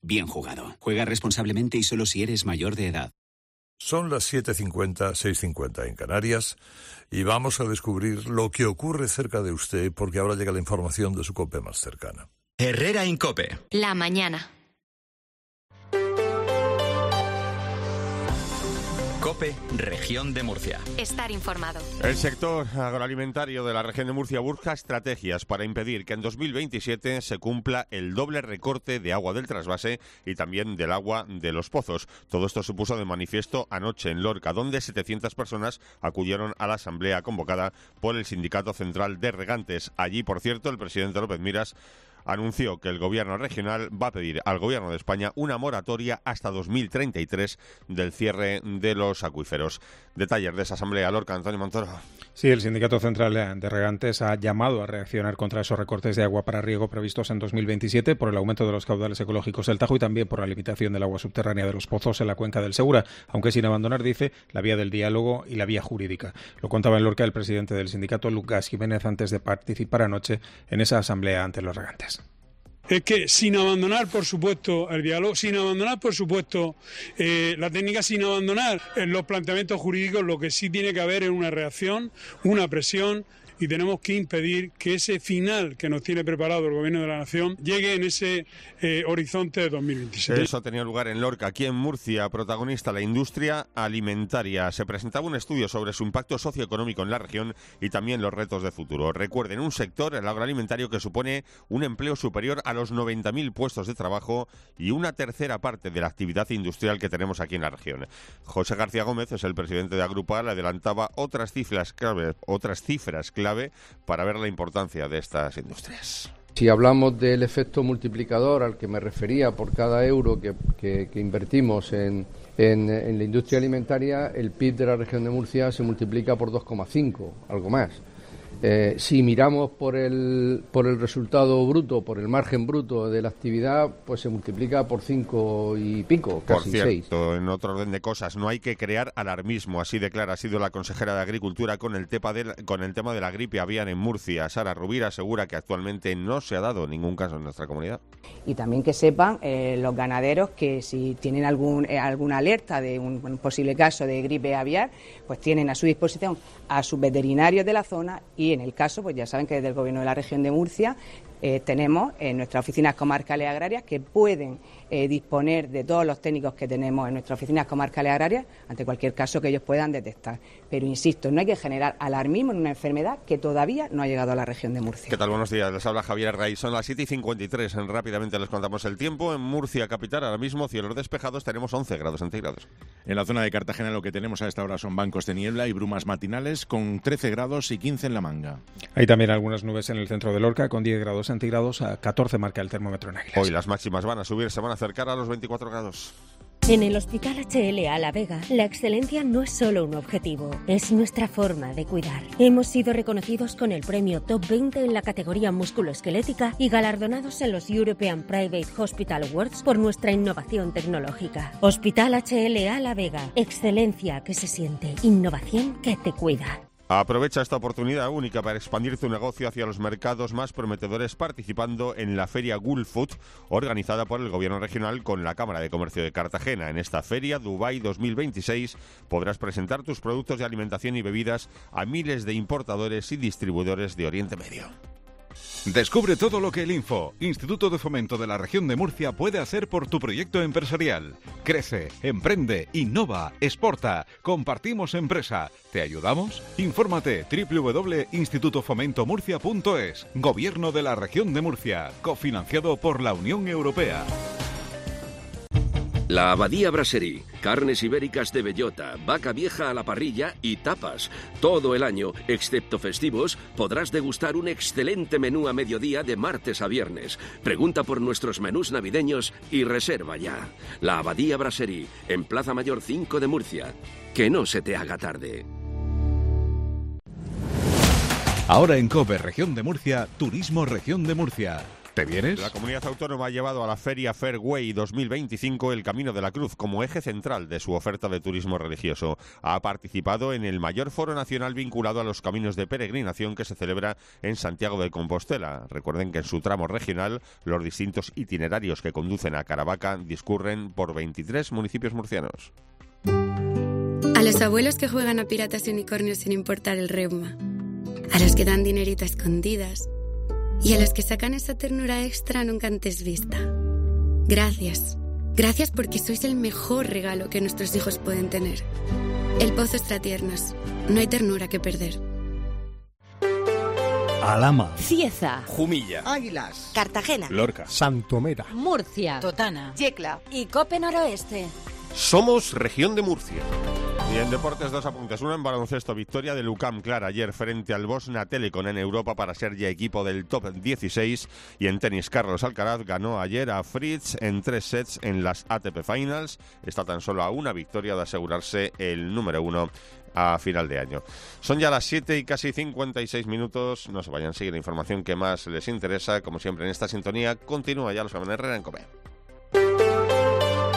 Bien jugado. Juega responsablemente y solo si eres mayor de edad. Son las 7:50, 6:50 en Canarias y vamos a descubrir lo que ocurre cerca de usted porque ahora llega la información de su COPE más cercana. Herrera Incope. La mañana. COPE, Región de Murcia. Estar informado. El sector agroalimentario de la región de Murcia busca estrategias para impedir que en 2027 se cumpla el doble recorte de agua del trasvase y también del agua de los pozos. Todo esto se puso de manifiesto anoche en Lorca, donde 700 personas acudieron a la asamblea convocada por el Sindicato Central de Regantes. Allí, por cierto, el presidente López Miras anunció que el gobierno regional va a pedir al gobierno de España una moratoria hasta 2033 del cierre de los acuíferos. Detalles de esa asamblea, Lorca, Antonio Montoro. Sí, el Sindicato Central de Regantes ha llamado a reaccionar contra esos recortes de agua para riego previstos en 2027 por el aumento de los caudales ecológicos del Tajo y también por la limitación del agua subterránea de los pozos en la cuenca del Segura, aunque sin abandonar, dice, la vía del diálogo y la vía jurídica. Lo contaba en Lorca el presidente del sindicato, Lucas Jiménez, antes de participar anoche en esa asamblea ante los regantes. Es que sin abandonar, por supuesto, el diálogo, sin abandonar, por supuesto, la técnica, sin abandonar los planteamientos jurídicos, lo que sí tiene que haber es una reacción, una presión, y tenemos que impedir que ese final que nos tiene preparado el Gobierno de la Nación llegue en ese horizonte de 2027. Eso tenía lugar en Lorca. Aquí en Murcia, protagonista la industria alimentaria. Se presentaba un estudio sobre su impacto socioeconómico en la región y también los retos de futuro. Recuerden, un sector, el agroalimentario, que supone un empleo superior a los 90.000 puestos de trabajo y una tercera parte de la actividad industrial que tenemos aquí en la región. José García Gómez es el presidente de Agrupar, adelantaba otras cifras clave para ver la importancia de estas industrias. Si hablamos del efecto multiplicador al que me refería por cada euro que invertimos en la industria alimentaria, el PIB de la región de Murcia se multiplica por 2,5, algo más. Si miramos por el resultado bruto, por el margen bruto de la actividad, pues se multiplica por 5 y pico, casi 6. Por cierto, en otro orden de cosas, no hay que crear alarmismo, así declara, ha sido la consejera de Agricultura con el tema de la gripe aviar en Murcia. Sara Rubira asegura que actualmente no se ha dado ningún caso en nuestra comunidad. Y también que sepan los ganaderos que si tienen alguna alerta de un posible caso de gripe aviar, pues tienen a su disposición a sus veterinarios de la zona y en el caso, pues ya saben que desde el Gobierno de la región de Murcia tenemos en nuestras oficinas comarcales agrarias que pueden disponer de todos los técnicos que tenemos en nuestras oficinas comarcales agrarias ante cualquier caso que ellos puedan detectar. Pero insisto, no hay que generar alarmismo en una enfermedad que todavía no ha llegado a la región de Murcia. ¿Qué tal? Buenos días, les habla Javier Arraiz. Son las 7:53, rápidamente les contamos el tiempo. En Murcia capital, ahora mismo cielos despejados, tenemos 11 grados centígrados. En la zona de Cartagena lo que tenemos a esta hora son bancos de niebla y brumas matinales con 13 grados y 15 en La Manga. Hay también algunas nubes en el centro de Lorca con 10 grados centígrados, a 14 marca el termómetro en Águilas. Hoy las máximas van a subir, se van a acercar a los 24 grados. En el Hospital HLA La Vega, la excelencia no es solo un objetivo, es nuestra forma de cuidar. Hemos sido reconocidos con el premio Top 20 en la categoría musculoesquelética y galardonados en los European Private Hospital Awards por nuestra innovación tecnológica. Hospital HLA La Vega, excelencia que se siente, innovación que te cuida. Aprovecha esta oportunidad única para expandir tu negocio hacia los mercados más prometedores participando en la Feria Gulfood, organizada por el Gobierno regional con la Cámara de Comercio de Cartagena. En esta feria, Dubái 2026, podrás presentar tus productos de alimentación y bebidas a miles de importadores y distribuidores de Oriente Medio. Descubre todo lo que el INFO, Instituto de Fomento de la Región de Murcia, puede hacer por tu proyecto empresarial. Crece, emprende, innova, exporta. Compartimos empresa. ¿Te ayudamos? Infórmate www.institutofomentomurcia.es. Gobierno de la Región de Murcia, cofinanciado por la Unión Europea. La Abadía Brasserie, carnes ibéricas de bellota, vaca vieja a la parrilla y tapas. Todo el año, excepto festivos, podrás degustar un excelente menú a mediodía de martes a viernes. Pregunta por nuestros menús navideños y reserva ya. La Abadía Brasserie, en Plaza Mayor 5 de Murcia. Que no se te haga tarde. Ahora en COPE Región de Murcia, Turismo Región de Murcia. ¿Te vienes? La comunidad autónoma ha llevado a la Feria Fairway 2025 el Camino de la Cruz como eje central de su oferta de turismo religioso. Ha participado en el mayor foro nacional vinculado a los caminos de peregrinación que se celebra en Santiago de Compostela. Recuerden que en su tramo regional los distintos itinerarios que conducen a Caravaca discurren por 23 municipios murcianos. A los abuelos que juegan a piratas y unicornios sin importar el reuma. A los que dan dinerito a escondidas. Y a los que sacan esa ternura extra nunca antes vista. Gracias. Gracias porque sois el mejor regalo que nuestros hijos pueden tener. El Pozo Extratiernos. No hay ternura que perder. Alhama, Cieza, Jumilla, Águilas, Cartagena, Lorca, Santomera, Murcia, Totana, Yecla y Cope Noroeste. Somos Región de Murcia. Y en deportes, 2 apuntes. Uno en baloncesto. Victoria del UCAM Clara ayer frente al Bosna Telecom en Europa para ser ya equipo del top 16. Y en tenis, Carlos Alcaraz ganó ayer a Fritz en 3 sets en las ATP Finals. Está tan solo a una victoria de asegurarse el número 1 a final de año. Son ya las 7 y casi 56 minutos. No se vayan, sigue la información que más les interesa. Como siempre en esta sintonía, continúa ya Los Herrera en COPE.